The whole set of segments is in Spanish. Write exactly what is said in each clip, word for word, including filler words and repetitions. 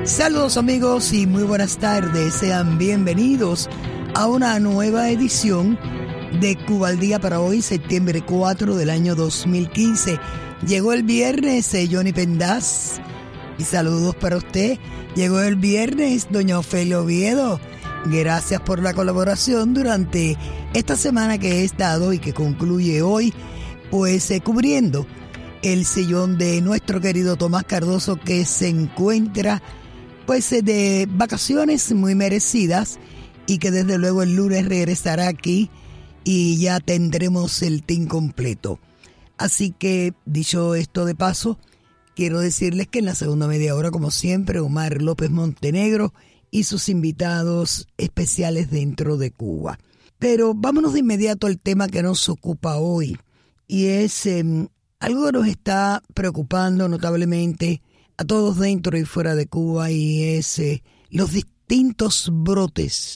Saludos amigos y muy buenas tardes, sean bienvenidos a una nueva edición de Cuba al Día para hoy, septiembre cuatro del año dos mil quince. Llegó el viernes, eh, Johnny Pendaz, y saludos para usted. Llegó el viernes, doña Ofelia Oviedo. Gracias por la colaboración durante esta semana que he estado y que concluye hoy, pues eh, cubriendo el sillón de nuestro querido Tomás Cardoso, que se encuentra pues de vacaciones muy merecidas y que desde luego el lunes regresará aquí y ya tendremos el team completo. Así que, dicho esto de paso, quiero decirles que en la segunda media hora, como siempre, Omar López Montenegro y sus invitados especiales dentro de Cuba. Pero vámonos de inmediato al tema que nos ocupa hoy, y es eh, algo que nos está preocupando notablemente a todos dentro y fuera de Cuba, y es eh, los distintos brotes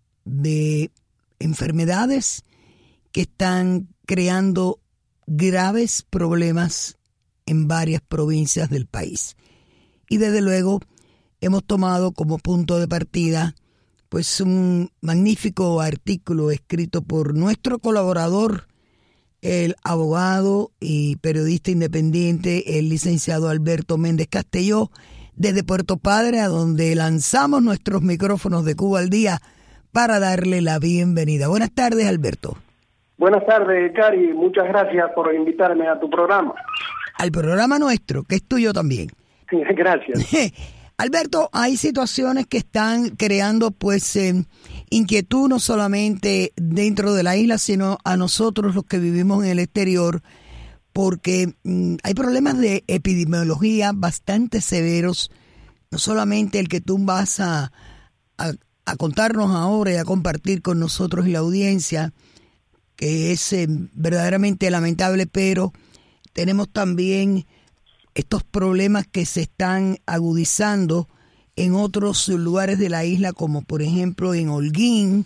de enfermedades que están creando graves problemas en varias provincias del país. Y desde luego hemos tomado como punto de partida pues un magnífico artículo escrito por nuestro colaborador, el abogado y periodista independiente, el licenciado Alberto Méndez Castelló, desde Puerto Padre, a donde lanzamos nuestros micrófonos de Cuba al Día para darle la bienvenida. Buenas tardes, Alberto. Buenas tardes, Cari. Muchas gracias por invitarme a tu programa. Al programa nuestro, que es tuyo también. Gracias. Alberto, hay situaciones que están creando pues eh, inquietud no solamente dentro de la isla, sino a nosotros los que vivimos en el exterior, porque mm, hay problemas de epidemiología bastante severos, no solamente el que tú vas a, a, a contarnos ahora y a compartir con nosotros y la audiencia, que es eh, verdaderamente lamentable, pero tenemos también estos problemas que se están agudizando en otros lugares de la isla, como por ejemplo en Holguín,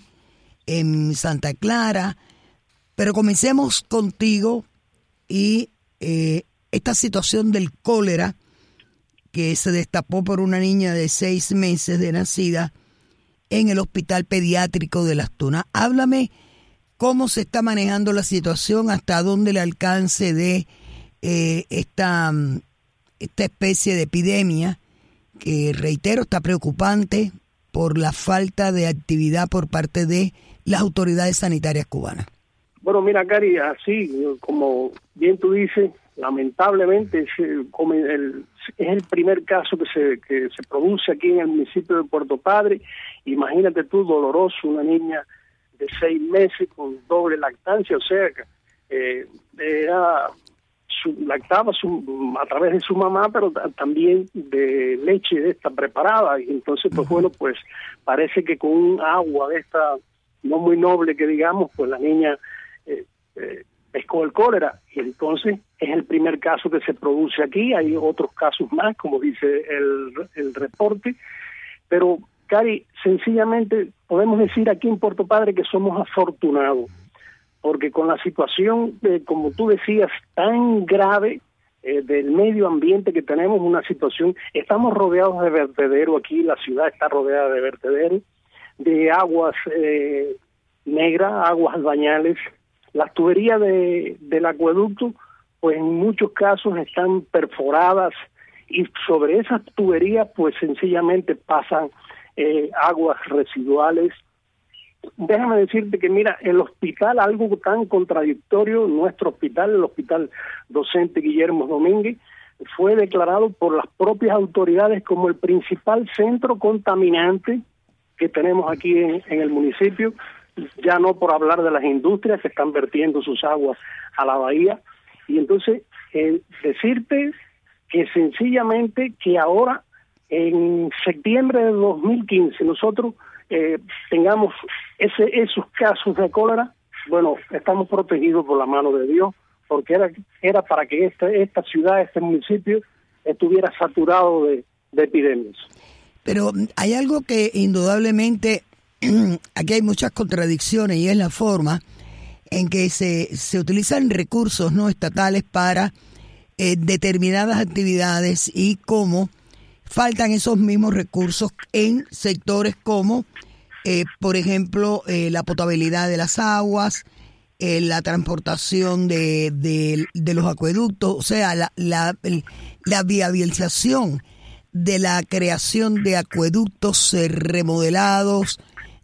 en Santa Clara. Pero comencemos contigo y eh, esta situación del cólera que se destapó por una niña de seis meses de nacida en el Hospital Pediátrico de Las Tunas. Háblame cómo se está manejando la situación, hasta dónde el alcance de eh, esta... esta especie de epidemia que, reitero, está preocupante por la falta de actividad por parte de las autoridades sanitarias cubanas. Bueno, mira, Cari, así como bien tú dices, lamentablemente es el, el, es el primer caso que se que se produce aquí en el municipio de Puerto Padre. Imagínate tú, doloroso, una niña de seis meses con doble lactancia, o sea, eh, era... Su, lactaba su, a través de su mamá, pero también de leche de esta preparada, y entonces pues bueno, pues parece que con un agua de esta no muy noble que digamos, pues la niña eh, eh, pescó el cólera, y entonces es el primer caso que se produce aquí. Hay otros casos más, como dice el, el reporte, pero Cari, sencillamente podemos decir aquí en Puerto Padre que somos afortunados, porque con la situación, de, como tú decías, tan grave eh, del medio ambiente que tenemos, una situación, estamos rodeados de vertedero aquí, la ciudad está rodeada de vertedero, de aguas eh, negras, aguas albañales, las tuberías de, del acueducto, pues en muchos casos están perforadas, y sobre esas tuberías, pues sencillamente pasan eh, aguas residuales. Déjame decirte que, mira, el hospital, algo tan contradictorio, nuestro hospital, el Hospital Docente Guillermo Domínguez, fue declarado por las propias autoridades como el principal centro contaminante que tenemos aquí en, en el municipio, ya no por hablar de las industrias que están vertiendo sus aguas a la bahía. Y entonces, eh, decirte que sencillamente que ahora, en septiembre de dos mil quince, nosotros Eh, tengamos ese, esos casos de cólera, bueno, estamos protegidos por la mano de Dios, porque era era para que esta, esta ciudad, este municipio, estuviera saturado de, de epidemias. Pero hay algo que indudablemente, aquí hay muchas contradicciones, y es la forma en que se, se utilizan recursos no estatales para eh, determinadas actividades, y cómo faltan esos mismos recursos en sectores como, eh, por ejemplo, eh, la potabilidad de las aguas, eh, la transportación de, de, de los acueductos, o sea, la, la, la viabilización de la creación de acueductos eh, remodelados,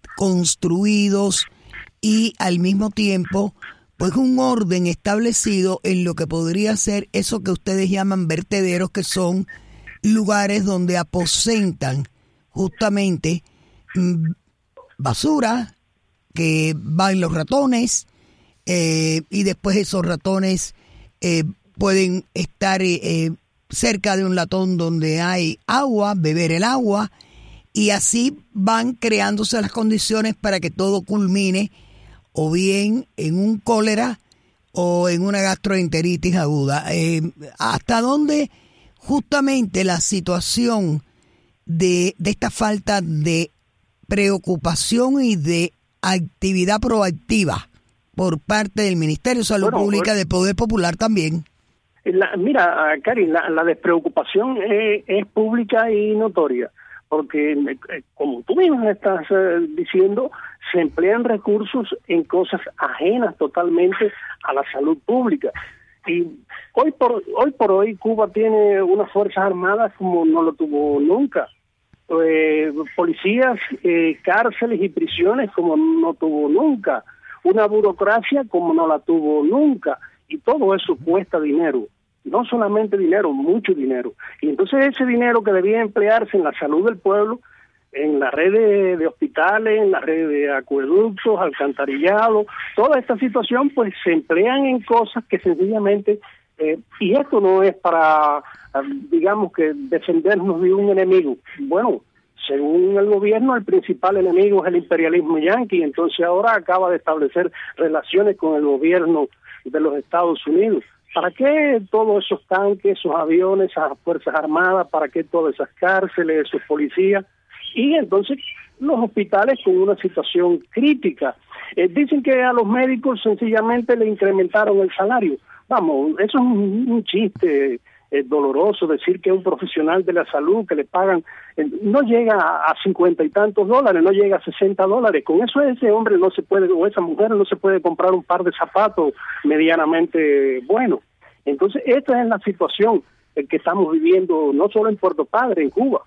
construidos y al mismo tiempo pues un orden establecido en lo que podría ser eso que ustedes llaman vertederos, que son lugares donde aposentan justamente mmm, basura, que van los ratones, eh, y después esos ratones eh, pueden estar eh, cerca de un latón donde hay agua, beber el agua, y así van creándose las condiciones para que todo culmine o bien en un cólera o en una gastroenteritis aguda. Eh, ¿Hasta dónde justamente la situación de, de esta falta de preocupación y de actividad proactiva por parte del Ministerio de Salud bueno, Pública, del Poder Popular también? La, mira, Cari, la, la despreocupación es, es pública y notoria, porque como tú mismo estás eh, diciendo, se emplean recursos en cosas ajenas totalmente a la salud pública. Y hoy por hoy por hoy Cuba tiene unas fuerzas armadas como no lo tuvo nunca, eh, policías, eh, cárceles y prisiones como no tuvo nunca, una burocracia como no la tuvo nunca, y todo eso cuesta dinero. No solamente dinero, mucho dinero. Y entonces ese dinero que debía emplearse en la salud del pueblo, en la red de, de hospitales, en la red de acueductos, alcantarillado, toda esta situación pues se emplean en cosas que sencillamente, eh, y esto no es para, digamos que defendernos de un enemigo. Bueno, según el gobierno, el principal enemigo es el imperialismo yanqui, entonces ahora acaba de establecer relaciones con el gobierno de los Estados Unidos. ¿Para qué todos esos tanques, esos aviones, esas fuerzas armadas? ¿Para qué todas esas cárceles, esos policías? Y entonces los hospitales con una situación crítica. Eh, dicen que a los médicos sencillamente le incrementaron el salario. Vamos, eso es un, un chiste eh, doloroso, decir que un profesional de la salud que le pagan, eh, no llega a cincuenta y tantos dólares, no llega a sesenta dólares. Con eso ese hombre no se puede, o esa mujer no se puede comprar un par de zapatos medianamente buenos. Entonces esta es la situación eh, que estamos viviendo, no solo en Puerto Padre, en Cuba.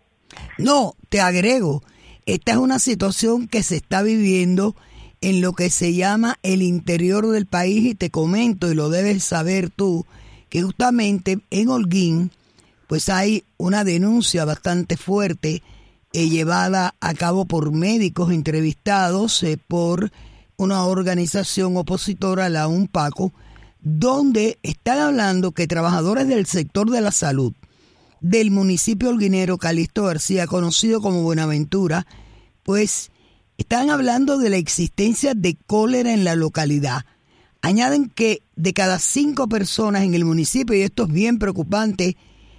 No, te agrego, esta es una situación que se está viviendo en lo que se llama el interior del país, y te comento, y lo debes saber tú, que justamente en Holguín pues hay una denuncia bastante fuerte eh, llevada a cabo por médicos entrevistados eh, por una organización opositora, la UNPACO, donde están hablando que trabajadores del sector de la salud del municipio holguinero Calixto García, conocido como Buenaventura, pues están hablando de la existencia de cólera en la localidad. Añaden que de cada cinco personas en el municipio, y esto es bien preocupante,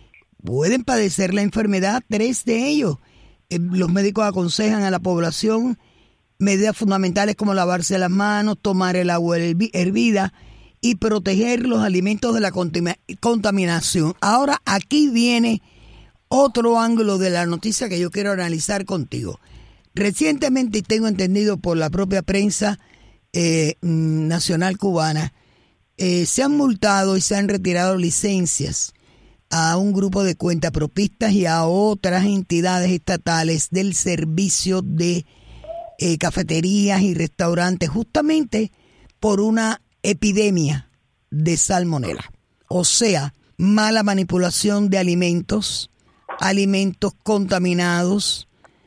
pueden padecer la enfermedad, tres de ellos. Eh, los médicos aconsejan a la población medidas fundamentales como lavarse las manos, tomar el agua hervida y proteger los alimentos de la contaminación. Ahora, aquí viene otro ángulo de la noticia que yo quiero analizar contigo. Recientemente, y tengo entendido por la propia prensa eh, nacional cubana, eh, se han multado y se han retirado licencias a un grupo de cuentapropistas y a otras entidades estatales del servicio de eh, cafeterías y restaurantes, justamente por una epidemia de salmonela, o sea, mala manipulación de alimentos, alimentos contaminados,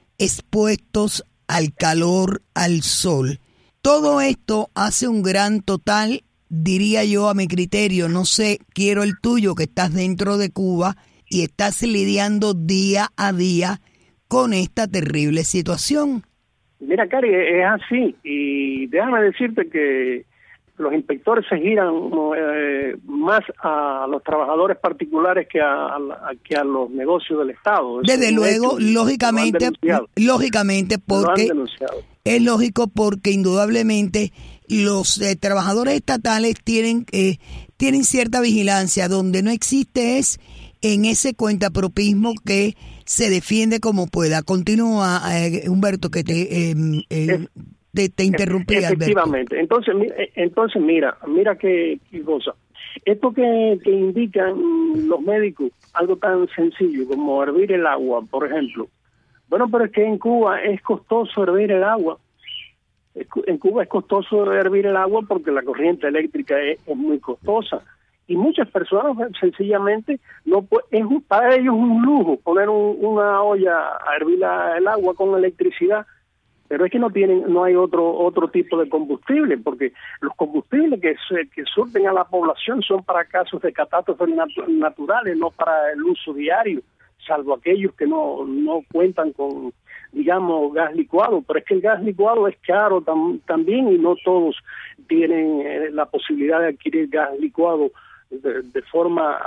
expuestos al calor, al sol. Todo esto hace un gran total, diría yo a mi criterio, no sé, quiero el tuyo que estás dentro de Cuba y estás lidiando día a día con esta terrible situación. Mira, Cari, es así, y déjame decirte que los inspectores se giran eh, más a los trabajadores particulares que a, a, que a los negocios del Estado. Eso Desde luego, hecho, lógicamente, lógicamente, porque es lógico porque indudablemente los eh, trabajadores estatales tienen eh, tienen cierta vigilancia. Donde no existe es en ese cuentapropismo que se defiende como pueda. Continúa, eh, Humberto, que te, eh, eh, te, te interrumpí, efectivamente. Alberto. Entonces, entonces mira, mira qué, qué cosa. Esto que, que indican los médicos, algo tan sencillo como hervir el agua, por ejemplo. Bueno, pero es que en Cuba es costoso hervir el agua. En Cuba es costoso hervir el agua porque la corriente eléctrica es, es muy costosa. Y muchas personas sencillamente, no es un, para ellos un lujo poner un, una olla a hervir la, el agua con electricidad. Pero es que no tienen, no hay otro otro tipo de combustible, porque los combustibles que se, que surten a la población son para casos de catástrofes nat- naturales, no para el uso diario, salvo aquellos que no no cuentan con, digamos, gas licuado. Pero es que el gas licuado es caro tam- también y no todos tienen eh, la posibilidad de adquirir gas licuado de, de forma,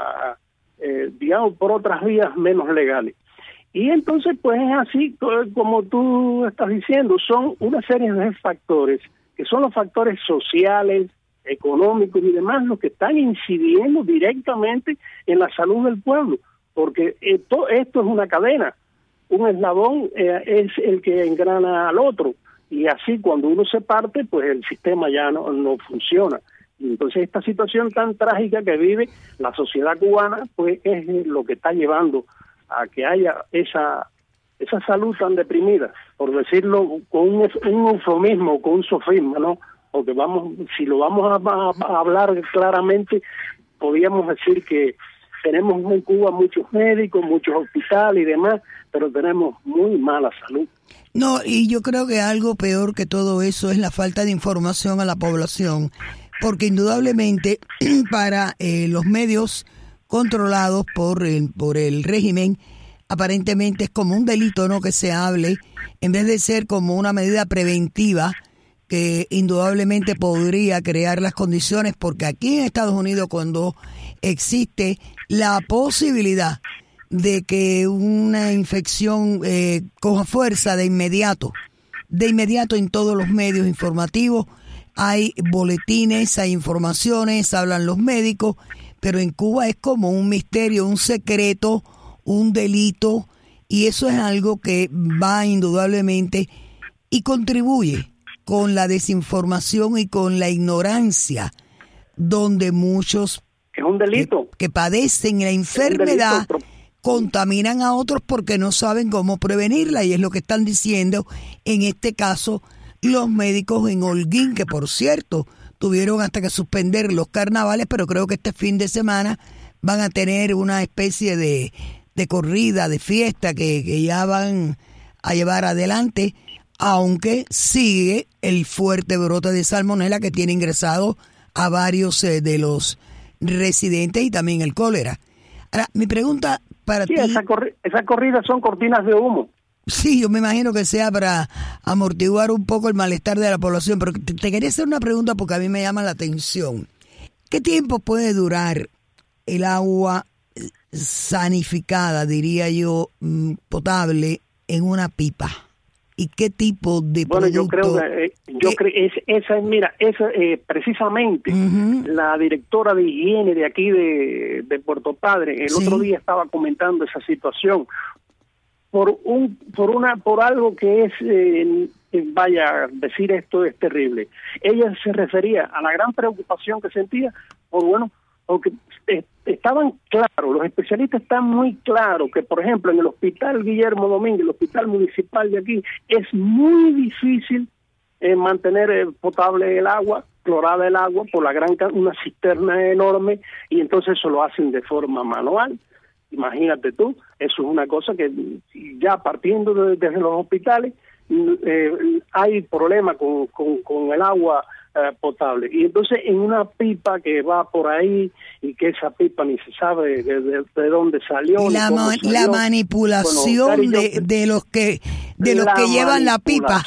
eh, digamos, por otras vías menos legales. Y entonces, pues es así, como tú estás diciendo, son una serie de factores, que son los factores sociales, económicos y demás, los que están incidiendo directamente en la salud del pueblo, porque esto, esto es una cadena, un eslabón eh, es el que engrana al otro, y así cuando uno se parte, pues el sistema ya no, no funciona. Y entonces esta situación tan trágica que vive la sociedad cubana, pues es lo que está llevando a que haya esa esa salud tan deprimida, por decirlo con un, un eufemismo, con un sofisma, ¿no? Porque vamos, si lo vamos a, a, a hablar claramente, podríamos decir que tenemos en Cuba muchos médicos, muchos hospitales y demás, pero tenemos muy mala salud. No, y yo creo que algo peor que todo eso es la falta de información a la población, porque indudablemente para eh, los medios controlados por el, por el régimen, aparentemente es como un delito, ¿no?, que se hable, en vez de ser como una medida preventiva que indudablemente podría crear las condiciones, porque aquí en Estados Unidos, cuando existe la posibilidad de que una infección eh, coja fuerza de inmediato, de inmediato en todos los medios informativos, hay boletines, hay informaciones, hablan los médicos, pero en Cuba es como un misterio, un secreto, un delito, y eso es algo que va indudablemente y contribuye con la desinformación y con la ignorancia, donde muchos es un delito. Que, que padecen la enfermedad contaminan a otros porque no saben cómo prevenirla, y es lo que están diciendo en este caso los médicos en Holguín, que por cierto tuvieron hasta que suspender los carnavales, pero creo que este fin de semana van a tener una especie de, de corrida, de fiesta que, que ya van a llevar adelante, aunque sigue el fuerte brote de salmonela que tiene ingresado a varios eh, de los residentes y también el cólera. Ahora, mi pregunta para sí, ti... Esa, corri- esa corrida son cortinas de humo. Sí, yo me imagino que sea para amortiguar un poco el malestar de la población, pero te, te quería hacer una pregunta porque a mí me llama la atención. ¿Qué tiempo puede durar el agua sanificada, diría yo, potable, en una pipa? ¿Y qué tipo de bueno, producto? yo creo que eh, yo creo es, esa es mira esa eh, precisamente uh-huh. La directora de higiene de aquí de, de Puerto Padre el sí. otro día estaba comentando esa situación por un por una por algo que es eh, vaya decir esto es terrible. Ella se refería a la gran preocupación que sentía por bueno porque eh, estaban claros, los especialistas están muy claros que, por ejemplo, en el hospital Guillermo Domínguez, el hospital municipal de aquí, es muy difícil eh, mantener eh, potable el agua, clorada el agua, por la gran una cisterna enorme, y entonces eso lo hacen de forma manual. Imagínate tú, eso es una cosa que ya partiendo de, desde los hospitales eh, hay problema con, con, con el agua eh, potable, y entonces en una pipa que va por ahí y que esa pipa ni se sabe de, de, de dónde salió, la, ni cómo ma- salió. La manipulación bueno, cariño, de, de los que de los que llevan la pipa.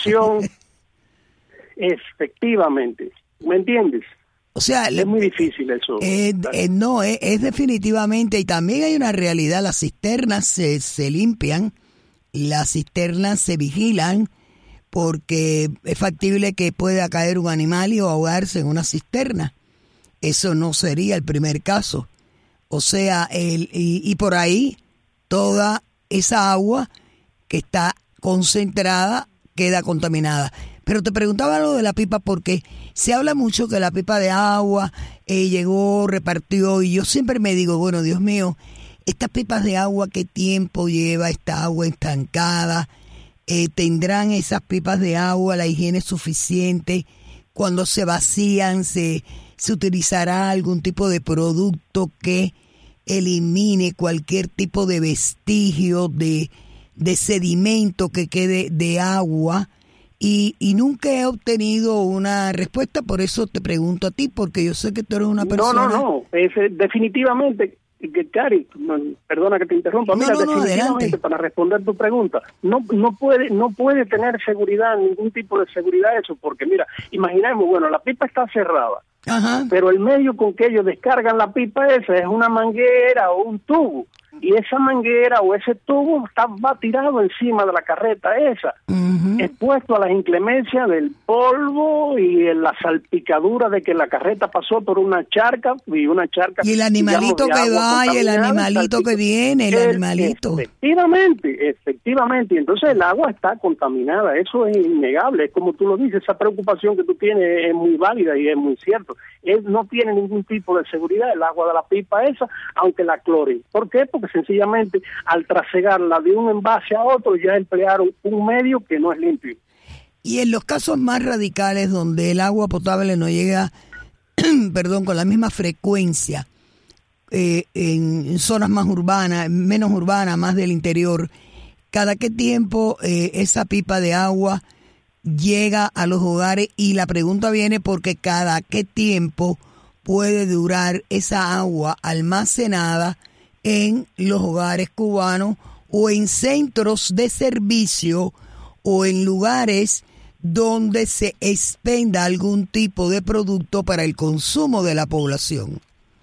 Efectivamente, ¿me entiendes? O sea, es muy difícil eso. Eh, eh, no, es, es definitivamente, y también hay una realidad, las cisternas se, se limpian, las cisternas se vigilan, porque es factible que pueda caer un animal y ahogarse en una cisterna. Eso no sería el primer caso. O sea, el, y, y por ahí toda esa agua que está concentrada queda contaminada. Pero te preguntaba lo de la pipa porque se habla mucho que la pipa de agua eh, llegó, repartió, y yo siempre me digo, bueno, Dios mío, estas pipas de agua, ¿qué tiempo lleva esta agua estancada? Eh, ¿Tendrán esas pipas de agua la higiene suficiente? Cuando se vacían, se, se utilizará algún tipo de producto que elimine cualquier tipo de vestigio de, de sedimento que quede de agua. Y, y nunca he obtenido una respuesta, por eso te pregunto a ti, porque yo sé que tú eres una persona... No, no, no, es, definitivamente, que, Cari, perdona que te interrumpa, mira, no, no, no, definitivamente adelante. Para responder tu pregunta, no no puede no puede tener seguridad, ningún tipo de seguridad eso, porque mira, imaginemos, bueno, la pipa está cerrada, ajá, pero el medio con que ellos descargan la pipa esa es una manguera o un tubo, y esa manguera o ese tubo está, va tirado encima de la carreta esa, uh-huh, expuesto a las inclemencias del polvo y en la salpicadura de que la carreta pasó por una charca y una charca. Y el animalito digamos, que va y el animalito que viene, el, el animalito. Efectivamente, efectivamente. Y entonces el agua está contaminada, eso es innegable. Es como tú lo dices, esa preocupación que tú tienes es muy válida y es muy cierto. Él no tiene ningún tipo de seguridad el agua de la pipa esa, aunque la cloren. ¿Por qué? Porque sencillamente al trasegarla de un envase a otro ya emplearon un medio que no es limpio. Y en los casos más radicales donde el agua potable no llega, perdón, con la misma frecuencia, eh, en zonas más urbanas, menos urbanas, más del interior, ¿cada qué tiempo eh, esa pipa de agua llega a los hogares? Y la pregunta viene porque cada qué tiempo puede durar esa agua almacenada en los hogares cubanos o en centros de servicio o en lugares donde se expenda algún tipo de producto para el consumo de la población.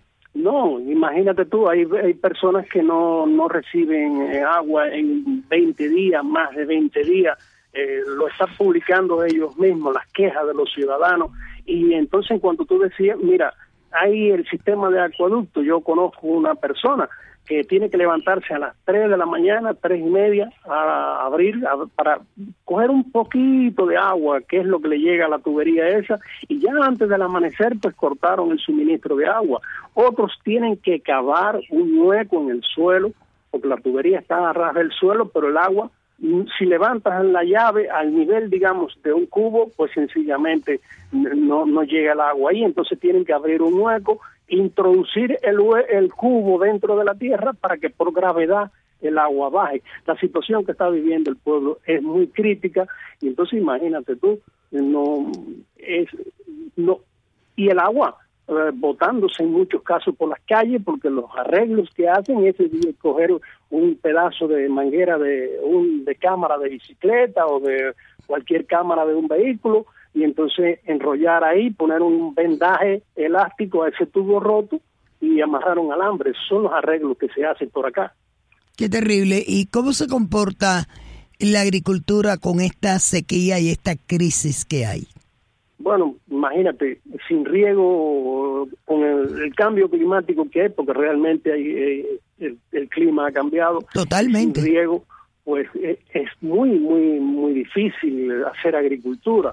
No, imagínate tú, hay, hay personas que no, no reciben eh, agua en veinte días, más de veinte días, eh, lo están publicando ellos mismos, las quejas de los ciudadanos, y entonces cuando tú decías, mira, hay el sistema de acueducto, yo conozco una persona que tiene que levantarse a las tres de la mañana, tres y media, a abrir, a, para coger un poquito de agua, que es lo que le llega a la tubería esa, y ya antes del amanecer, pues cortaron el suministro de agua. Otros tienen que cavar un hueco en el suelo, porque la tubería está a ras del suelo, pero el agua, si levantas la llave al nivel, digamos, de un cubo, pues sencillamente no, no llega el agua ahí, entonces tienen que abrir un hueco, introducir el, el cubo dentro de la tierra para que por gravedad el agua baje. La situación que está viviendo el pueblo es muy crítica y entonces imagínate tú, no es no y el agua eh, botándose en muchos casos por las calles porque los arreglos que hacen es coger un pedazo de manguera de un de cámara de bicicleta o de cualquier cámara de un vehículo y entonces enrollar ahí, poner un vendaje elástico a ese tubo roto y amarrar un alambre. Esos son los arreglos que se hacen por acá. Qué terrible. ¿Y cómo se comporta la agricultura con esta sequía y esta crisis que hay? Bueno, imagínate, sin riego, con el, el cambio climático que hay, porque realmente hay, eh, el, el clima ha cambiado. Totalmente. Sin riego, pues es, es muy, muy, muy difícil hacer agricultura.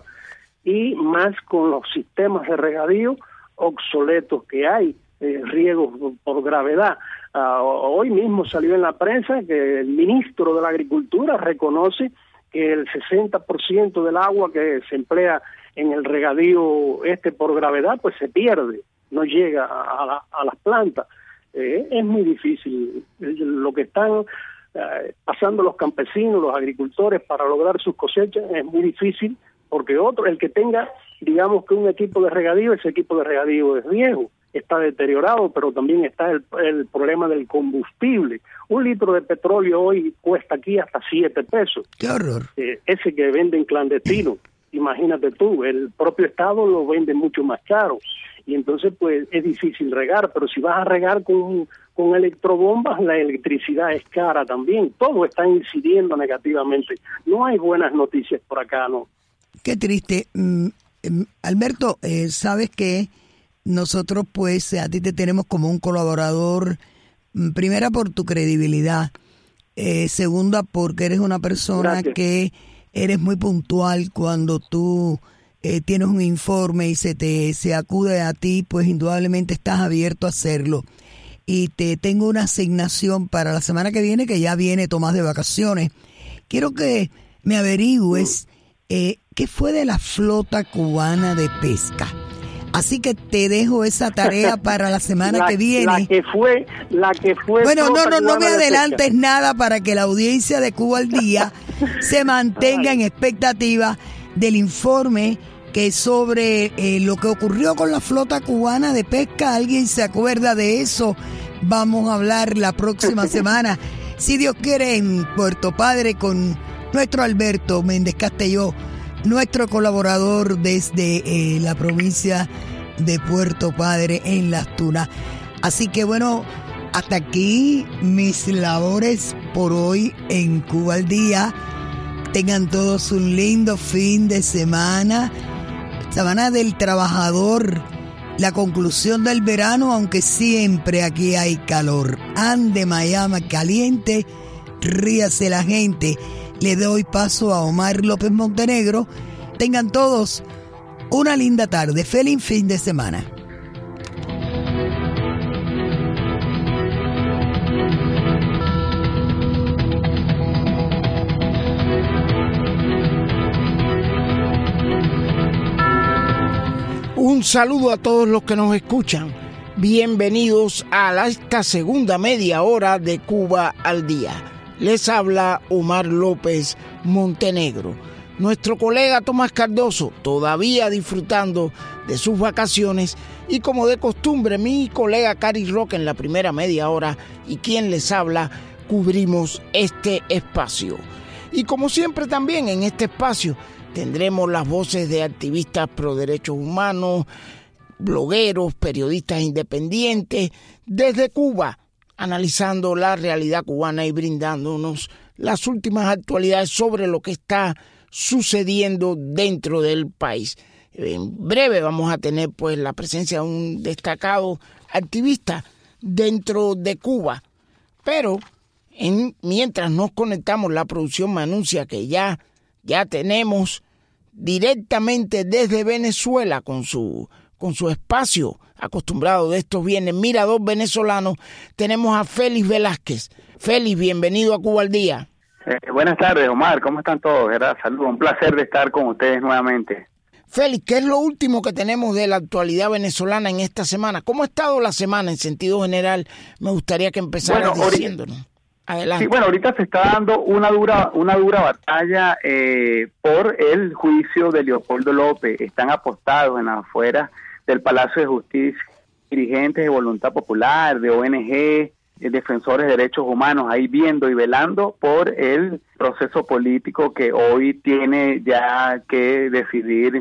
Y más con los sistemas de regadío obsoletos que hay, eh, riegos por gravedad. Uh, hoy mismo salió en la prensa que el ministro de la Agricultura reconoce que el sesenta por ciento del agua que se emplea en el regadío este por gravedad, pues se pierde, no llega a, a, a las plantas. Eh, es muy difícil lo que están eh, pasando los campesinos, los agricultores para lograr sus cosechas, es muy difícil. Porque otro, el que tenga, digamos que un equipo de regadío, ese equipo de regadío es viejo, está deteriorado, pero también está el, el problema del combustible. Un litro de petróleo hoy cuesta aquí hasta siete pesos. ¡Qué horror! Eh, ese que venden clandestino, imagínate tú, el propio Estado lo vende mucho más caro. Y entonces, pues, es difícil regar, pero si vas a regar con, con electrobombas, la electricidad es cara también. Todo está incidiendo negativamente. No hay buenas noticias por acá, ¿no? Qué triste. Mm, Alberto, eh, sabes que nosotros pues a ti te tenemos como un colaborador, mm, primera por tu credibilidad Eh, segunda, porque eres una persona Gracias. que eres muy puntual cuando tú eh, tienes un informe y se te se acude a ti, pues indudablemente estás abierto a hacerlo. Y te tengo una asignación para la semana que viene, que ya viene Tomás de vacaciones. Quiero que me averigües eh, qué fue de la flota cubana de pesca. Así que te dejo esa tarea para la semana la, que viene. La que fue, la que fue. Bueno, no, no, no me adelantes nada para que la audiencia de Cuba al Día se mantenga en expectativa del informe que sobre eh, lo que ocurrió con la flota cubana de pesca. ¿Alguien se acuerda de eso? Vamos a hablar la próxima semana, si Dios quiere, en Puerto Padre con nuestro Alberto Méndez Castelló, nuestro colaborador desde eh, la provincia de Puerto Padre en Las Tunas. Así que bueno, hasta aquí mis labores por hoy en Cuba al Día. Tengan todos un lindo fin de semana. Semana del Trabajador, la conclusión del verano, aunque siempre aquí hay calor. Ande Miami caliente, ríase la gente. Le doy paso a Omar López Montenegro. Tengan todos una linda tarde. Feliz fin de semana. Un saludo a todos los que nos escuchan. Bienvenidos a esta segunda media hora de Cuba al Día. Les habla Omar López Montenegro. Nuestro colega Tomás Cardoso todavía disfrutando de sus vacaciones y como de costumbre mi colega Cari Roque en la primera media hora y quien les habla cubrimos este espacio. Y como siempre también en este espacio tendremos las voces de activistas pro derechos humanos, blogueros, periodistas independientes desde Cuba, analizando la realidad cubana y brindándonos las últimas actualidades sobre lo que está sucediendo dentro del país. En breve vamos a tener pues la presencia de un destacado activista dentro de Cuba, pero en, mientras nos conectamos, la producción me anuncia que ya, ya tenemos directamente desde Venezuela con su, con su espacio acostumbrado de estos viernes, Mirador Venezolano, tenemos a Félix Velázquez. Félix, bienvenido a Cuba al Día. Eh, buenas tardes, Omar, ¿cómo están todos? ¿Verdad? Saludos, un placer de estar con ustedes nuevamente. Félix, ¿qué es lo último que tenemos de la actualidad venezolana en esta semana? ¿Cómo ha estado la semana en sentido general? Me gustaría que empezaras bueno, diciéndonos. Adelante. Sí, bueno, ahorita se está dando una dura una dura batalla eh, por el juicio de Leopoldo López. Están apostados en las afueras del Palacio de Justicia dirigentes de Voluntad Popular, de O N G, de defensores de derechos humanos, ahí viendo y velando por el proceso político que hoy tiene ya que decidir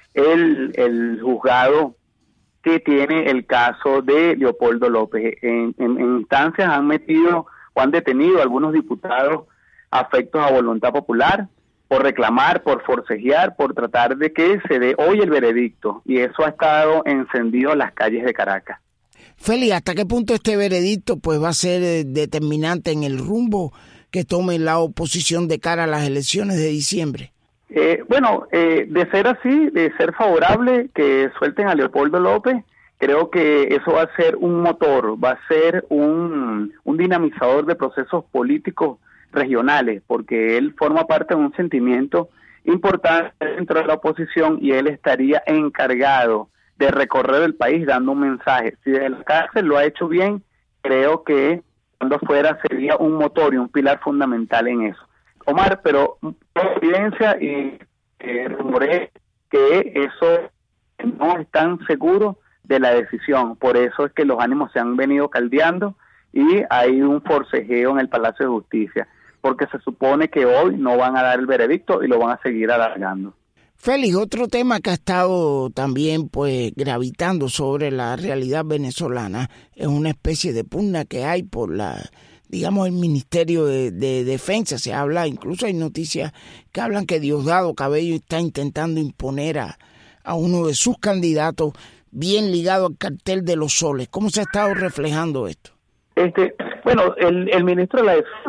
el, el juzgado que tiene el caso de Leopoldo López. En, en, en instancias han metido o han detenido a algunos diputados afectos a Voluntad Popular por reclamar, por forcejear, por tratar de que se dé hoy el veredicto, y eso ha estado encendido en las calles de Caracas. Félix, ¿hasta qué punto este veredicto pues va a ser eh, determinante en el rumbo que tome la oposición de cara a las elecciones de diciembre? Eh, bueno, eh, de ser así, de ser favorable que suelten a Leopoldo López, creo que eso va a ser un motor, va a ser un, un dinamizador de procesos políticos regionales, porque él forma parte de un sentimiento importante dentro de la oposición y él estaría encargado de recorrer el país dando un mensaje. Si de la cárcel lo ha hecho bien, creo que cuando fuera sería un motor y un pilar fundamental en eso. Omar, pero evidencia y eh, rumoré que eso no es tan seguro de la decisión, por eso es que los ánimos se han venido caldeando y hay un forcejeo en el Palacio de Justicia, porque se supone que hoy no van a dar el veredicto y lo van a seguir alargando. Félix, otro tema que ha estado también pues gravitando sobre la realidad venezolana es una especie de pugna que hay por la, digamos, el Ministerio de, de Defensa. Se habla, incluso hay noticias que hablan que Diosdado Cabello está intentando imponer a, a uno de sus candidatos bien ligado al cartel de los soles. ¿Cómo se ha estado reflejando esto? Este, bueno, el, el ministro de la Defensa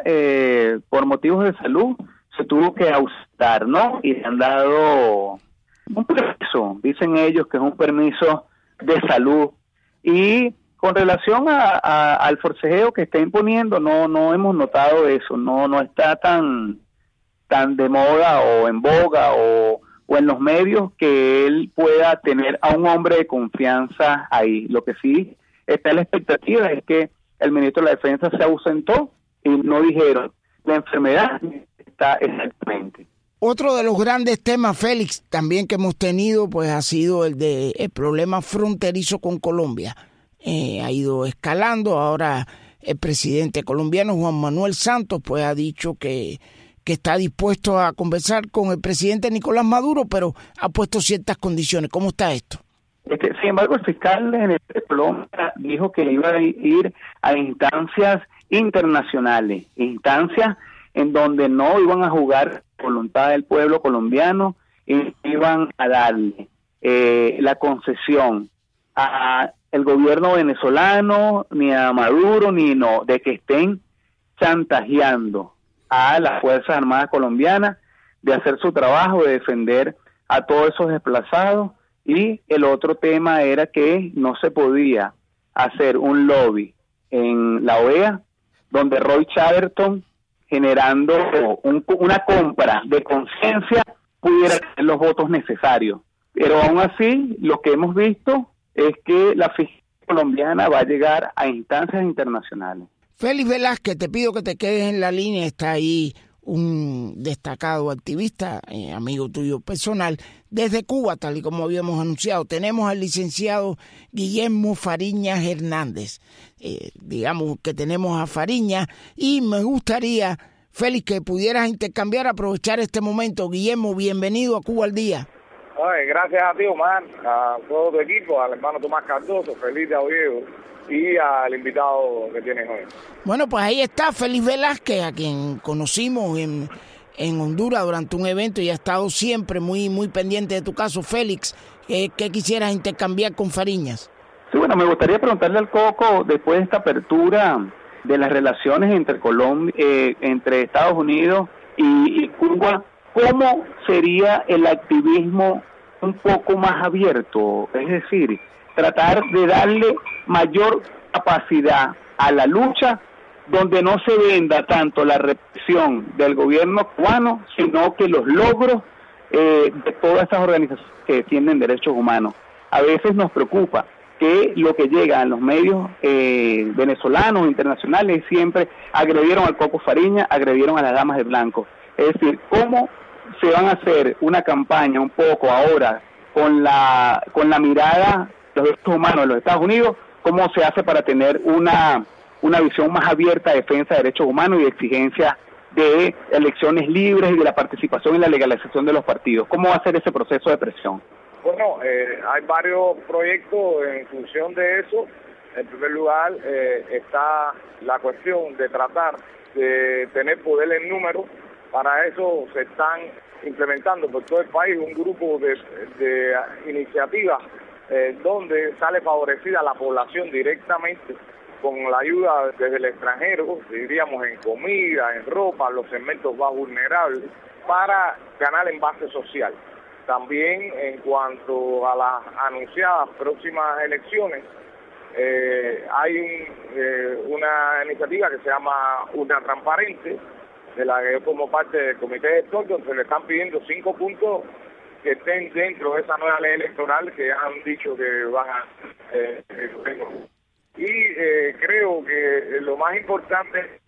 eh, por motivos de salud, se tuvo que ausentar, ¿no? Y le han dado un permiso, dicen ellos que es un permiso de salud. Y con relación a, a, al forcejeo que está imponiendo, no no hemos notado eso, no no está tan tan de moda o en boga o, o en los medios que él pueda tener a un hombre de confianza ahí. Lo que sí está en la expectativa es que el ministro de la Defensa se ausentó y no dijeron la enfermedad está exactamente. Otro de los grandes temas, Félix, también que hemos tenido, pues ha sido el de el problema fronterizo con Colombia. Eh, ha ido escalando. Ahora el presidente colombiano Juan Manuel Santos pues ha dicho que, que está dispuesto a conversar con el presidente Nicolás Maduro, pero ha puesto ciertas condiciones. ¿Cómo está esto? Este, sin embargo, el fiscal general de Colombia dijo que iba a ir a instancias internacionales, instancias en donde no iban a jugar voluntad del pueblo colombiano y iban a darle eh, la concesión a el gobierno venezolano, ni a Maduro, ni no, de que estén chantajeando a las Fuerzas Armadas colombianas de hacer su trabajo, de defender a todos esos desplazados. Y el otro tema era que no se podía hacer un lobby en la O E A, donde Roy Chatterton, generando un, una compra de conciencia, pudiera tener los votos necesarios. Pero aún así, lo que hemos visto es que la fiscalía colombiana va a llegar a instancias internacionales. Félix Velázquez, te pido que te quedes en la línea. Está ahí un destacado activista, eh, amigo tuyo personal, desde Cuba, tal y como habíamos anunciado. Tenemos al licenciado Guillermo Fariñas Hernández. Eh, digamos que tenemos a Fariñas y me gustaría, Félix, que pudieras intercambiar, aprovechar este momento. Guillermo, bienvenido a Cuba al Día. Ay, gracias a ti, Omar, a todo tu equipo, al hermano Tomás Cardoso, Feliz de Oviedo y al invitado que tienes hoy. Bueno, pues ahí está Félix Velázquez, a quien conocimos en, en Honduras durante un evento y ha estado siempre muy muy pendiente de tu caso. Félix, ¿qué, qué quisieras intercambiar con Fariñas? Sí, bueno, me gustaría preguntarle al Coco, después de esta apertura de las relaciones entre Colombia, eh, entre Estados Unidos y, y Cuba, ¿cómo sería el activismo un poco más abierto? Es decir, tratar de darle mayor capacidad a la lucha, donde no se venda tanto la represión del gobierno cubano, sino que los logros eh, de todas estas organizaciones que defienden derechos humanos. A veces nos preocupa que lo que llega en los medios eh, venezolanos, internacionales, siempre agredieron al Coco Fariñas, agredieron a las damas de blanco. Es decir, ¿cómo se van a hacer una campaña un poco ahora con la con la mirada de los derechos humanos de los Estados Unidos? ¿Cómo se hace para tener una una visión más abierta de defensa de derechos humanos y de exigencia de elecciones libres y de la participación y la legalización de los partidos? ¿Cómo va a ser ese proceso de presión? Bueno, eh, hay varios proyectos en función de eso. En primer lugar, eh, está la cuestión de tratar de tener poder en número. Para eso se están implementando por todo el país un grupo de, de iniciativas eh, donde sale favorecida la población directamente con la ayuda desde el extranjero, diríamos en comida, en ropa, los segmentos más vulnerables, para ganar en base social. También en cuanto a las anunciadas próximas elecciones, eh, hay un, eh, una iniciativa que se llama Urna Transparente, de la que yo como parte del comité de gestor, donde le están pidiendo cinco puntos que estén dentro de esa nueva ley electoral que han dicho que van a... Eh, eh, y eh, creo que lo más importante...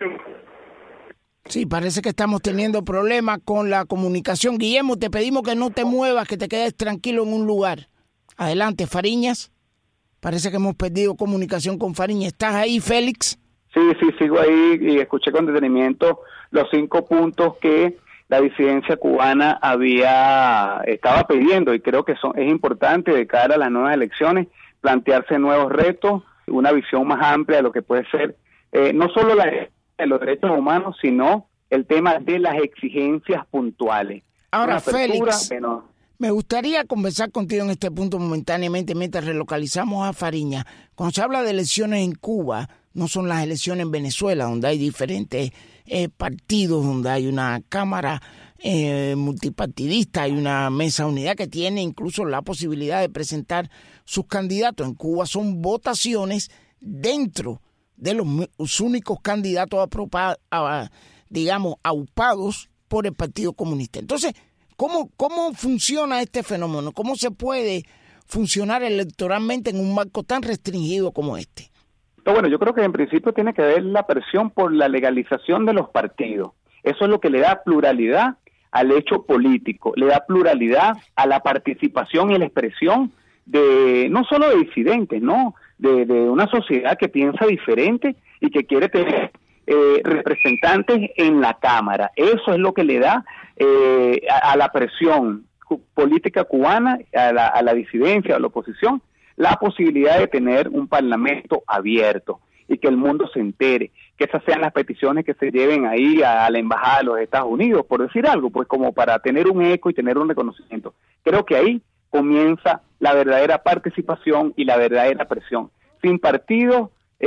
Sí, parece que estamos teniendo problemas con la comunicación. Guillermo, te pedimos que no te muevas, que te quedes tranquilo en un lugar. Adelante, Fariñas. Parece que hemos perdido comunicación con Fariñas. ¿Estás ahí, Félix? Sí, sí, sigo ahí y escuché con detenimiento los cinco puntos que la disidencia cubana había estaba pidiendo, y creo que son, es importante de cara a las nuevas elecciones plantearse nuevos retos, una visión más amplia de lo que puede ser eh, no solo la de los derechos humanos, sino el tema de las exigencias puntuales. Ahora, apertura, Félix, bueno, me gustaría conversar contigo en este punto momentáneamente mientras relocalizamos a Fariñas. Cuando se habla de elecciones en Cuba, no son las elecciones en Venezuela, donde hay diferentes eh, partidos, donde hay una cámara eh, multipartidista, hay una mesa de unidad que tiene incluso la posibilidad de presentar sus candidatos. En Cuba son votaciones dentro de los, los únicos candidatos apropados, a, digamos, aupados por el Partido Comunista. Entonces, ¿cómo, cómo funciona este fenómeno? ¿Cómo se puede funcionar electoralmente en un marco tan restringido como este? Bueno, yo creo que en principio tiene que ver la presión por la legalización de los partidos. Eso es lo que le da pluralidad al hecho político, le da pluralidad a la participación y la expresión de no solo de disidentes, no, de, de una sociedad que piensa diferente y que quiere tener eh, representantes en la Cámara. Eso es lo que le da eh, a, a la presión política cubana, a la, a la disidencia, a la oposición, la posibilidad de tener un parlamento abierto y que el mundo se entere, que esas sean las peticiones que se lleven ahí a, a la embajada de los Estados Unidos, por decir algo, pues como para tener un eco y tener un reconocimiento. Creo que ahí comienza la verdadera participación y la verdadera presión. Sin partidos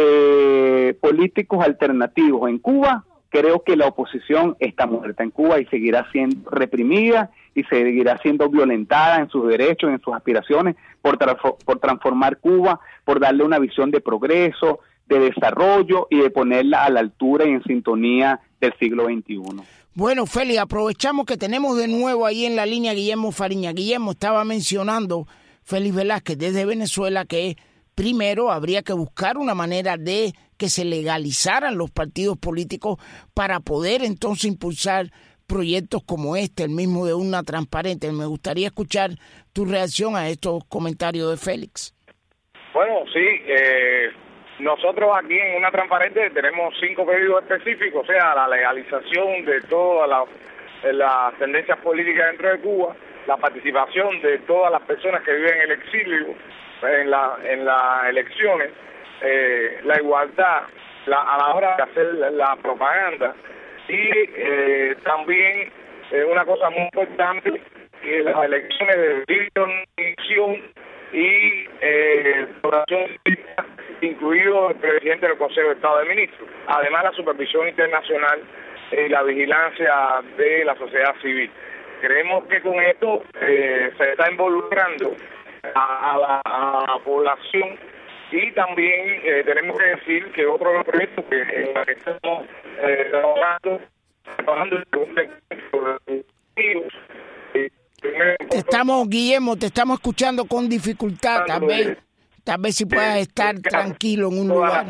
eh, políticos alternativos en Cuba, creo que la oposición está muerta en Cuba y seguirá siendo reprimida y seguirá siendo violentada en sus derechos, en sus aspiraciones, por, tra- por transformar Cuba, por darle una visión de progreso, de desarrollo y de ponerla a la altura y en sintonía del siglo veintiuno. Bueno, Félix, aprovechamos que tenemos de nuevo ahí en la línea Guillermo Fariña. Guillermo, estaba mencionando, Félix Velázquez, desde Venezuela, que primero habría que buscar una manera de que se legalizaran los partidos políticos para poder entonces impulsar proyectos como este, el mismo de Urna Transparente. Me gustaría escuchar tu reacción a estos comentarios de Félix. Bueno, sí, eh, nosotros aquí en Urna Transparente tenemos cinco pedidos específicos, o sea, la legalización de todas las la tendencias políticas dentro de Cuba, la participación de todas las personas que viven en el exilio en, la, en las elecciones, eh, la igualdad la, a la hora de hacer la, la propaganda, y eh, también eh, una cosa muy importante, que las elecciones de elección y eh, incluido el presidente del Consejo de Estado de Ministros, además la supervisión internacional y la vigilancia de la sociedad civil. Creemos que con esto eh, se está involucrando a, a, la, a la población. Y también eh, tenemos que decir que otro de los proyectos que, en los que estamos eh, trabajando, trabajando eh, te estamos, Guillermo, te estamos escuchando con dificultad. Tal vez, tal vez si puedas estar tranquilo en un lugar.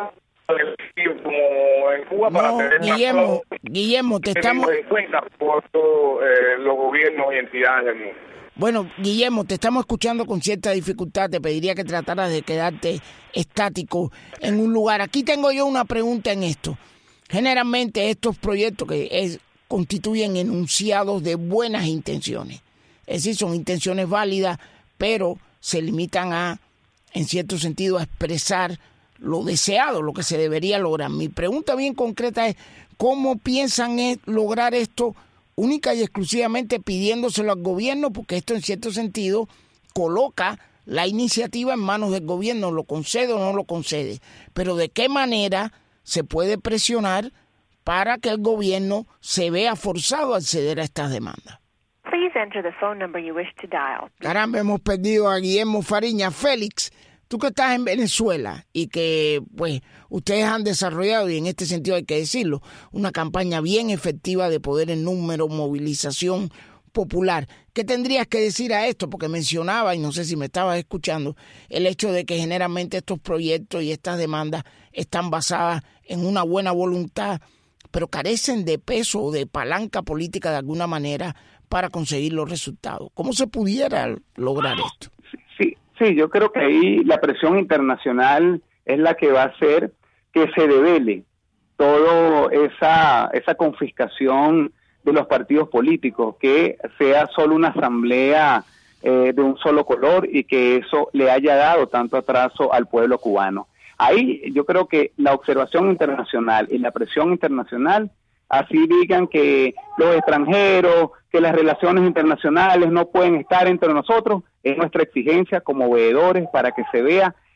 Como en Cuba, no, para tener Guillermo, Guillermo, te estamos en cuenta por todos eh, los gobiernos y entidades del mundo. Bueno, Guillermo, te estamos escuchando con cierta dificultad. Te pediría que trataras de quedarte estático en un lugar. Aquí tengo yo una pregunta en esto. Generalmente estos proyectos que es, constituyen enunciados de buenas intenciones. Es decir, son intenciones válidas, pero se limitan a, en cierto sentido, a expresar lo deseado, lo que se debería lograr. Mi pregunta bien concreta es, ¿cómo piensan lograr esto única y exclusivamente pidiéndoselo al gobierno? Porque esto en cierto sentido coloca la iniciativa en manos del gobierno, lo concede o no lo concede. Pero ¿de qué manera se puede presionar para que el gobierno se vea forzado a acceder a estas demandas? Please enter the phone number you wish to dial. Caramba, hemos perdido a Guillermo Fariña. Félix, tú que estás en Venezuela y que pues ustedes han desarrollado, y en este sentido hay que decirlo, una campaña bien efectiva de poder en número, movilización popular. ¿Qué tendrías que decir a esto? Porque mencionaba, y no sé si me estabas escuchando, el hecho de que generalmente estos proyectos y estas demandas están basadas en una buena voluntad, pero carecen de peso o de palanca política de alguna manera para conseguir los resultados. ¿Cómo se pudiera lograr esto? Sí, sí, yo creo que ahí la presión internacional es la que va a hacer que se devele toda esa, esa confiscación de los partidos políticos, que sea solo una asamblea eh, de un solo color y que eso le haya dado tanto atraso al pueblo cubano. Ahí yo creo que la observación internacional y la presión internacional, así digan que los extranjeros, que las relaciones internacionales no pueden estar entre nosotros, es nuestra exigencia como veedores para que se vea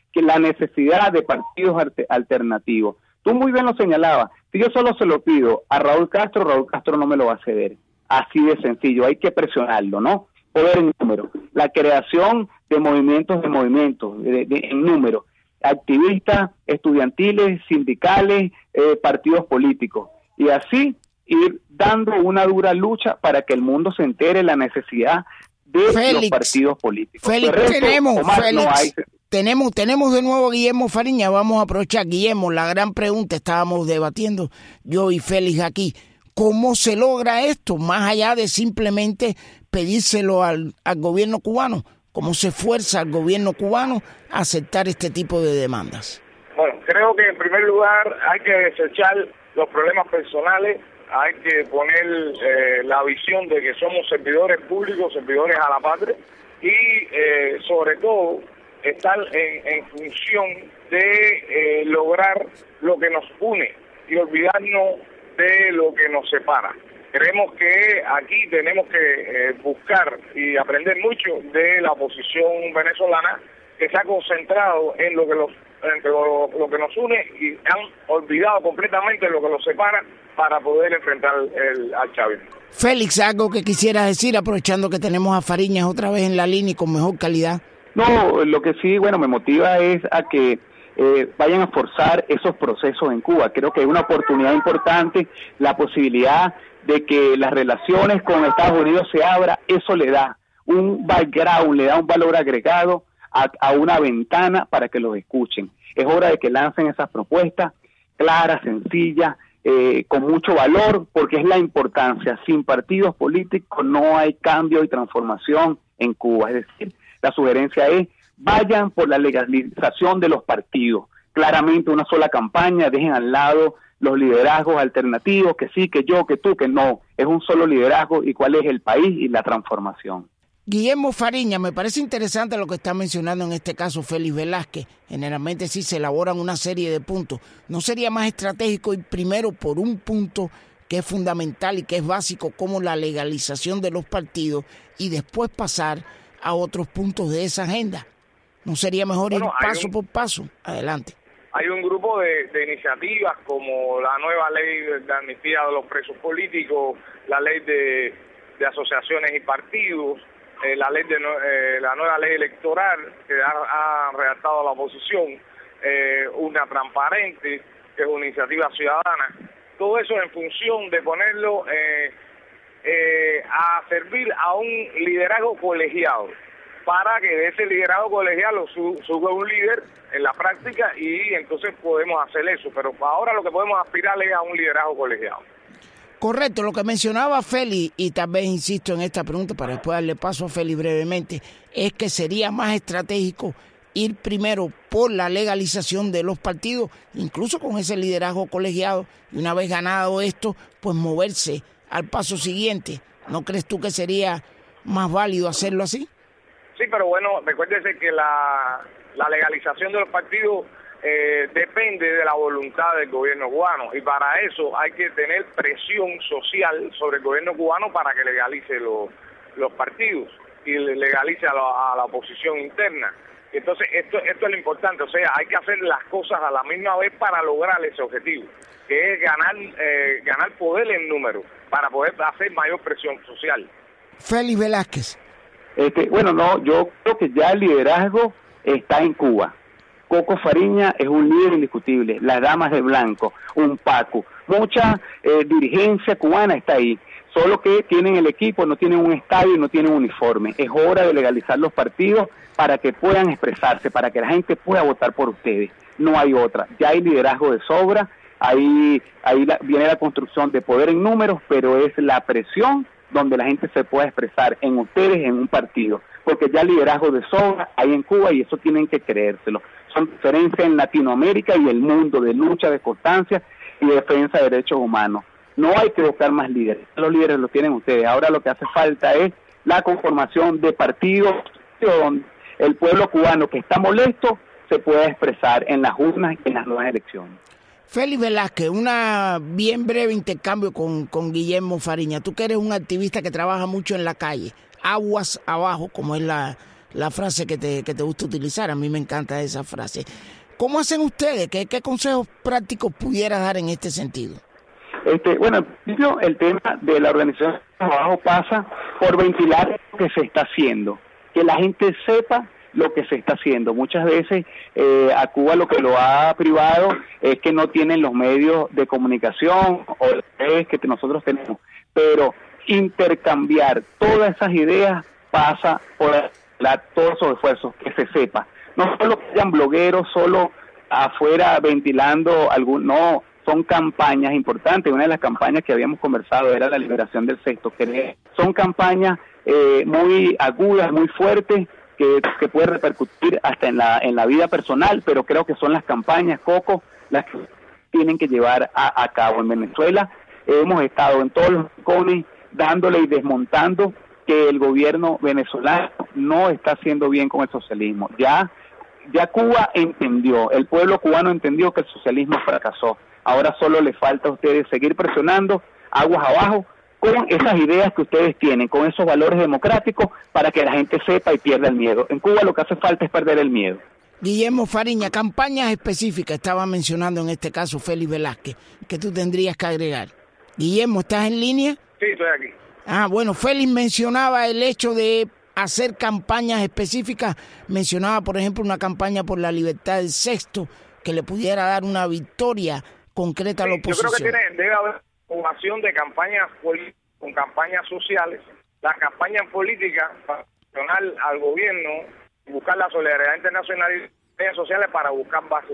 que la necesidad de partidos alternativos. Tú muy bien lo señalabas, si yo solo se lo pido a Raúl Castro, Raúl Castro no me lo va a ceder. Así de sencillo, hay que presionarlo, ¿no? Poder en número, la creación de movimientos de movimientos, de, de, en número, activistas, estudiantiles, sindicales, eh, partidos políticos, y así ir dando una dura lucha para que el mundo se entere la necesidad de Félix, los partidos políticos. Félix, resto, tenemos, Félix, no hay... tenemos, tenemos de nuevo a Guillermo Fariña, vamos a aprovechar. Guillermo, la gran pregunta, estábamos debatiendo yo y Félix aquí, ¿cómo se logra esto? Más allá de simplemente pedírselo al, al gobierno cubano, ¿cómo se fuerza al gobierno cubano a aceptar este tipo de demandas? Bueno, creo que en primer lugar hay que desechar los problemas personales, hay que poner eh, la visión de que somos servidores públicos, servidores a la patria, y eh, sobre todo estar en, en función de eh, lograr lo que nos une y olvidarnos de lo que nos separa. Creemos que aquí tenemos que eh, buscar y aprender mucho de la oposición venezolana, que se ha concentrado en lo que los entre lo, lo que nos une y han olvidado completamente lo que los separa para poder enfrentar el, al chavismo. Félix, algo que quisieras decir, aprovechando que tenemos a Fariñas otra vez en la línea y con mejor calidad. No, lo que sí, bueno, me motiva es a que eh, vayan a forzar esos procesos en Cuba. Creo que hay una oportunidad importante, la posibilidad de que las relaciones con Estados Unidos se abra, eso le da un background, le da un valor agregado a, a una ventana para que los escuchen. Es hora de que lancen esas propuestas claras, sencillas, eh, con mucho valor, porque es la importancia. Sin partidos políticos no hay cambio y transformación en Cuba. Es decir, la sugerencia es, vayan por la legalización de los partidos. Claramente una sola campaña, dejen al lado los liderazgos alternativos, que sí, que yo, que tú, que no. Es un solo liderazgo y cuál es el país y la transformación. Guillermo Fariña, me parece interesante lo que está mencionando en este caso Félix Velázquez. Generalmente sí se elaboran una serie de puntos. ¿No sería más estratégico ir primero por un punto que es fundamental y que es básico, como la legalización de los partidos, y después pasar a otros puntos de esa agenda? ¿No sería mejor bueno, ir paso un, por paso? Adelante. Hay un grupo de, de iniciativas como la nueva ley de amnistía de los presos políticos, la ley de, de asociaciones y partidos, Eh, la ley de eh, la nueva ley electoral que ha, ha redactado la oposición, eh, una transparente, que es una iniciativa ciudadana. Todo eso en función de ponerlo eh, eh, a servir a un liderazgo colegiado, para que de ese liderazgo colegiado su, suba un líder en la práctica y entonces podemos hacer eso. Pero ahora lo que podemos aspirar es a un liderazgo colegiado. Correcto, lo que mencionaba Félix, y tal vez insisto en esta pregunta para después darle paso a Félix brevemente, es que sería más estratégico ir primero por la legalización de los partidos, incluso con ese liderazgo colegiado, y una vez ganado esto, pues moverse al paso siguiente. ¿No crees tú que sería más válido hacerlo así? Sí, pero bueno, recuérdese que la, la legalización de los partidos Eh, depende de la voluntad del gobierno cubano, y para eso hay que tener presión social sobre el gobierno cubano para que legalice los, los partidos y legalice a la, a la oposición interna. Entonces esto, esto es lo importante, o sea, hay que hacer las cosas a la misma vez para lograr ese objetivo, que es ganar, eh, ganar poder en número, para poder hacer mayor presión social. Félix Velázquez. Este, bueno, no, yo creo que ya el liderazgo está en Cuba. Coco Fariña es un líder indiscutible, las damas de blanco, un Paco, mucha eh, dirigencia cubana está ahí, solo que tienen el equipo, no tienen un estadio y no tienen uniforme. Es hora de legalizar los partidos para que puedan expresarse, para que la gente pueda votar por ustedes. No hay otra, ya hay liderazgo de sobra, ahí, ahí la, viene la construcción de poder en números, pero es la presión donde la gente se pueda expresar en ustedes, en un partido, porque ya liderazgo de sobra hay en Cuba y eso tienen que creérselo. Son diferencias en Latinoamérica y el mundo de lucha, de constancia y de defensa de derechos humanos. No hay que buscar más líderes, los líderes los tienen ustedes. Ahora lo que hace falta es la conformación de partidos donde el pueblo cubano que está molesto se pueda expresar en las urnas y en las nuevas elecciones. Félix Velázquez, una bien breve intercambio con, con Guillermo Fariña. Tú que eres un activista que trabaja mucho en la calle, aguas abajo, como es la, la frase que te, que te gusta utilizar. A mí me encanta esa frase. ¿Cómo hacen ustedes? ¿Qué, qué consejos prácticos pudieras dar en este sentido? Este, bueno, en principio el tema de la organización de trabajo pasa por ventilar lo que se está haciendo, que la gente sepa lo que se está haciendo. Muchas veces eh, a Cuba lo que lo ha privado es que no tienen los medios de comunicación o es que nosotros tenemos, pero intercambiar todas esas ideas pasa por la, todos esos esfuerzos, que se sepa. No solo que hayan blogueros solo afuera ventilando algún, no, son campañas importantes. Una de las campañas que habíamos conversado era la liberación del sexto, que son campañas eh, muy agudas, muy fuertes, que, que puede repercutir hasta en la en la vida personal, pero creo que son las campañas, Coco, las que tienen que llevar a, a cabo. En Venezuela eh, hemos estado en todos los rincones dándole y desmontando que el gobierno venezolano no está haciendo bien con el socialismo. Ya, ya Cuba entendió, el pueblo cubano entendió que el socialismo fracasó. Ahora solo les falta a ustedes seguir presionando aguas abajo con esas ideas que ustedes tienen, con esos valores democráticos, para que la gente sepa y pierda el miedo. En Cuba lo que hace falta es perder el miedo. Guillermo Fariña, campañas específicas, estaba mencionando en este caso Félix Velázquez, que tú tendrías que agregar. Guillermo, ¿estás en línea? Sí, estoy aquí. Ah, bueno, Félix mencionaba el hecho de hacer campañas específicas, mencionaba por ejemplo una campaña por la libertad del sexto, que le pudiera dar una victoria concreta sí, a la oposición. Yo creo que tiene, debe haber formación de campañas políticas con campañas sociales, las campañas políticas para presionar al gobierno, buscar la solidaridad internacional y campañas sociales para buscar bases.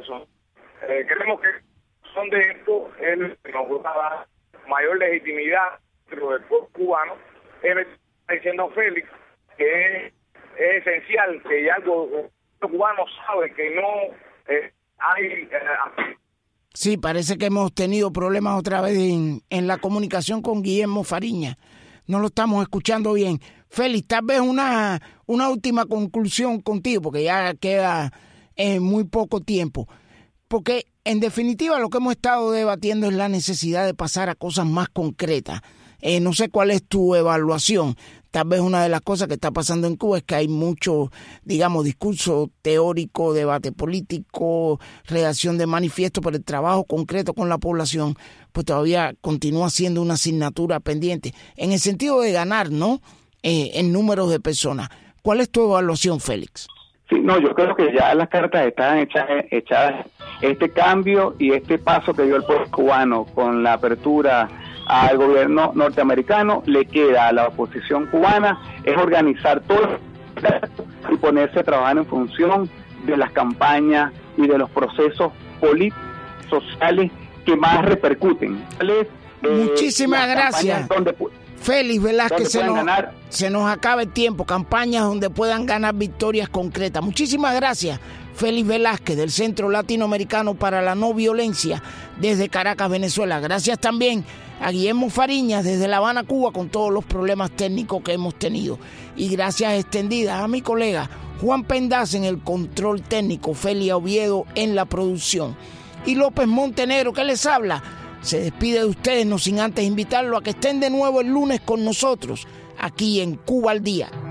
Eh, creemos que son de esto, él nos va a dar mayor legitimidad dentro del pueblo cubano. Él está diciendo Félix que es, es esencial que ya el gobierno cubano sabe que no eh, hay... Eh, Sí, parece que hemos tenido problemas otra vez en, en la comunicación con Guillermo Fariña. No lo estamos escuchando bien. Félix, tal vez una, una última conclusión contigo, porque ya queda eh, muy poco tiempo. Porque, en definitiva, lo que hemos estado debatiendo es la necesidad de pasar a cosas más concretas. Eh, no sé cuál es tu evaluación. Tal vez una de las cosas que está pasando en Cuba es que hay mucho, digamos, discurso teórico, debate político, redacción de manifiestos, pero el trabajo concreto con la población, pues todavía continúa siendo una asignatura pendiente. En el sentido de ganar, ¿no? Eh, en números de personas. ¿Cuál es tu evaluación, Félix? Sí, no, yo creo que ya las cartas están echadas, echadas. Este cambio y este paso que dio el pueblo cubano con la apertura al gobierno norteamericano, le queda a la oposición cubana es organizar todo y ponerse a trabajar en función de las campañas y de los procesos políticos, sociales que más repercuten. Eh, Muchísimas gracias. Donde, Félix Velázquez, se nos, se nos acaba el tiempo. Campañas donde puedan ganar victorias concretas. Muchísimas gracias, Félix Velázquez, del Centro Latinoamericano para la No Violencia, desde Caracas, Venezuela. Gracias también a Guillermo Fariña, desde La Habana, Cuba, con todos los problemas técnicos que hemos tenido. Y gracias extendidas a mi colega Juan Pendaz en el control técnico, Felia Oviedo en la producción. Y López Montenegro, que les habla, se despide de ustedes, no sin antes invitarlo a que estén de nuevo el lunes con nosotros, aquí en Cuba al Día.